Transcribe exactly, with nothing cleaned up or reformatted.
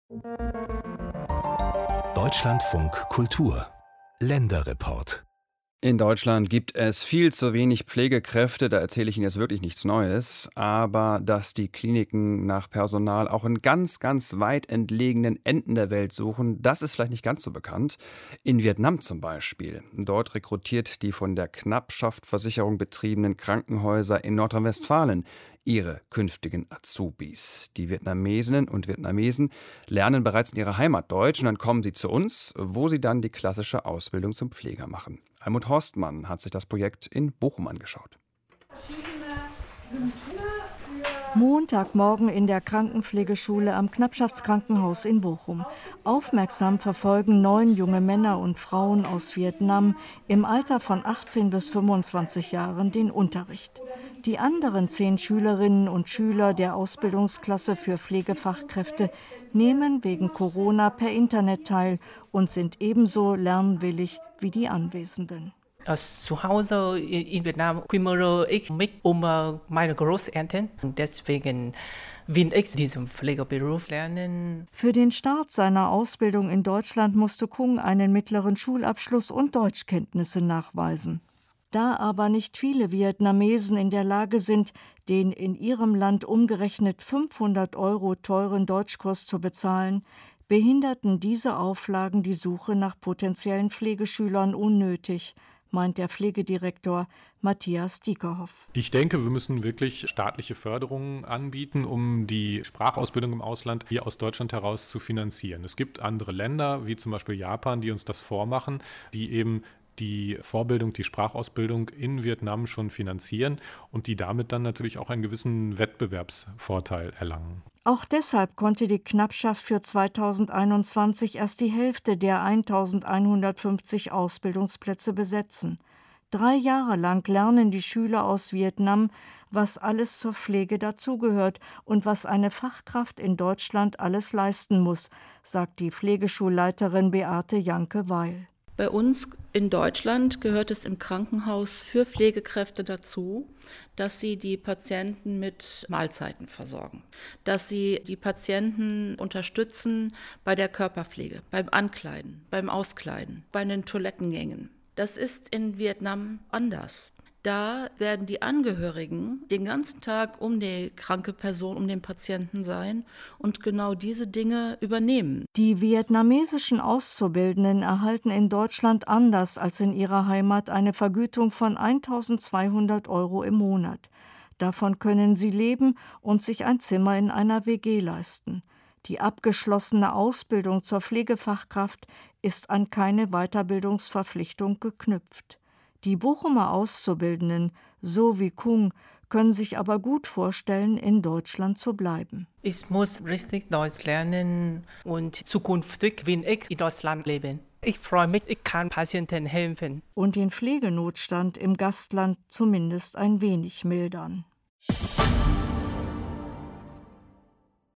Deutschlandfunk Kultur Länderreport. In Deutschland gibt es viel zu wenig Pflegekräfte, da erzähle ich Ihnen jetzt wirklich nichts Neues, aber dass die Kliniken nach Personal auch in ganz, ganz weit entlegenen Enden der Welt suchen, das ist vielleicht nicht ganz so bekannt. In Vietnam zum Beispiel. Dort rekrutiert die von der Knappschaftversicherung betriebenen Krankenhäuser in Nordrhein-Westfalen ihre künftigen Azubis. Die Vietnamesinnen und Vietnamesen lernen bereits in ihrer Heimat Deutsch und dann kommen sie zu uns, wo sie dann die klassische Ausbildung zum Pfleger machen. Almut Horstmann hat sich das Projekt in Bochum angeschaut. Montagmorgen in der Krankenpflegeschule am Knappschaftskrankenhaus in Bochum. Aufmerksam verfolgen neun junge Männer und Frauen aus Vietnam im Alter von achtzehn bis fünfundzwanzig Jahren den Unterricht. Die anderen zehn Schülerinnen und Schüler der Ausbildungsklasse für Pflegefachkräfte nehmen wegen Corona per Internet teil und sind ebenso lernwillig wie die Anwesenden. Zu Hause in Vietnam kümmere ich mich um meine Großeltern. Deswegen will ich diesen Pflegeberuf lernen. Für den Start seiner Ausbildung in Deutschland musste Kung einen mittleren Schulabschluss und Deutschkenntnisse nachweisen. Da aber nicht viele Vietnamesen in der Lage sind, den in ihrem Land umgerechnet fünfhundert Euro teuren Deutschkurs zu bezahlen, behinderten diese Auflagen die Suche nach potenziellen Pflegeschülern unnötig, meint der Pflegedirektor Matthias Diekerhoff. Ich denke, wir müssen wirklich staatliche Förderungen anbieten, um die Sprachausbildung im Ausland hier aus Deutschland heraus zu finanzieren. Es gibt andere Länder, wie zum Beispiel Japan, die uns das vormachen, die eben die Vorbildung, die Sprachausbildung in Vietnam schon finanzieren und die damit dann natürlich auch einen gewissen Wettbewerbsvorteil erlangen. Auch deshalb konnte die Knappschaft für zweitausendeinundzwanzig erst die Hälfte der eintausendeinhundertfünfzig Ausbildungsplätze besetzen. Drei Jahre lang lernen die Schüler aus Vietnam, was alles zur Pflege dazugehört und was eine Fachkraft in Deutschland alles leisten muss, sagt die Pflegeschulleiterin Beate Janke-Weil. Bei uns in Deutschland gehört es im Krankenhaus für Pflegekräfte dazu, dass sie die Patienten mit Mahlzeiten versorgen, dass sie die Patienten unterstützen bei der Körperpflege, beim Ankleiden, beim Auskleiden, bei den Toilettengängen. Das ist in Vietnam anders. Da werden die Angehörigen den ganzen Tag um die kranke Person, um den Patienten sein und genau diese Dinge übernehmen. Die vietnamesischen Auszubildenden erhalten in Deutschland anders als in ihrer Heimat eine Vergütung von eintausendzweihundert Euro im Monat. Davon können sie leben und sich ein Zimmer in einer W G leisten. Die abgeschlossene Ausbildung zur Pflegefachkraft ist an keine Weiterbildungsverpflichtung geknüpft. Die Bochumer Auszubildenden, so wie Kung, können sich aber gut vorstellen, in Deutschland zu bleiben. Ich muss richtig Deutsch lernen und zukünftig will ich in Deutschland leben. Ich freue mich, ich kann Patienten helfen. Und den Pflegenotstand im Gastland zumindest ein wenig mildern.